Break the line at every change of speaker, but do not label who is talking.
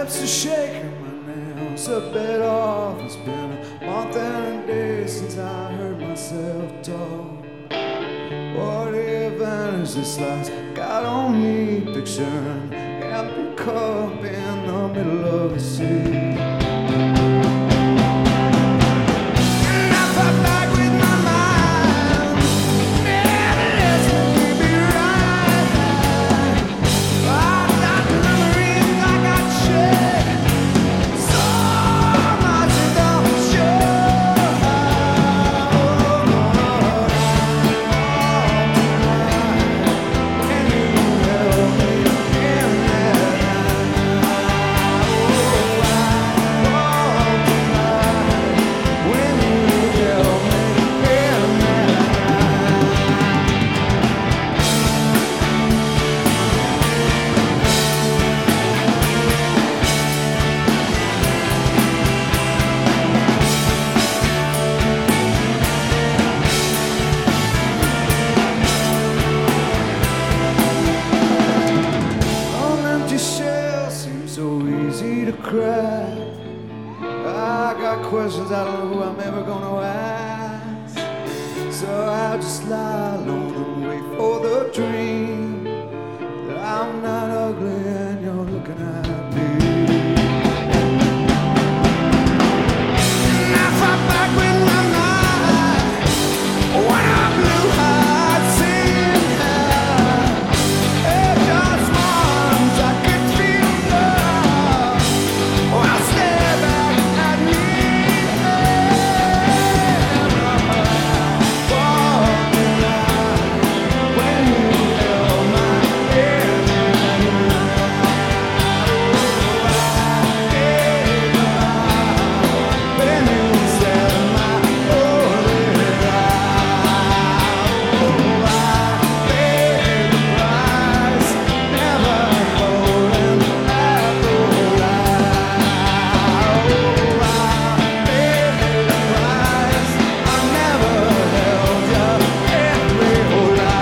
lips are shaking, my nails are bit off. It's been a month and a day since I heard myself talk. What advantage this life's got on me, picturing empty cup in the middle of the sea. I got questions I don't know who I'm ever gonna ask, so I'll just lie alone and wait for the dream that I'm not ugly and you're looking at me. And I fight back with my mind when I'm blue-eyed, seeing her just once I could feel love. I'll stare back at me. When you held my hand, when you said my holy I paid the price, never holding back the lie. I paid the price, I never held you every lie.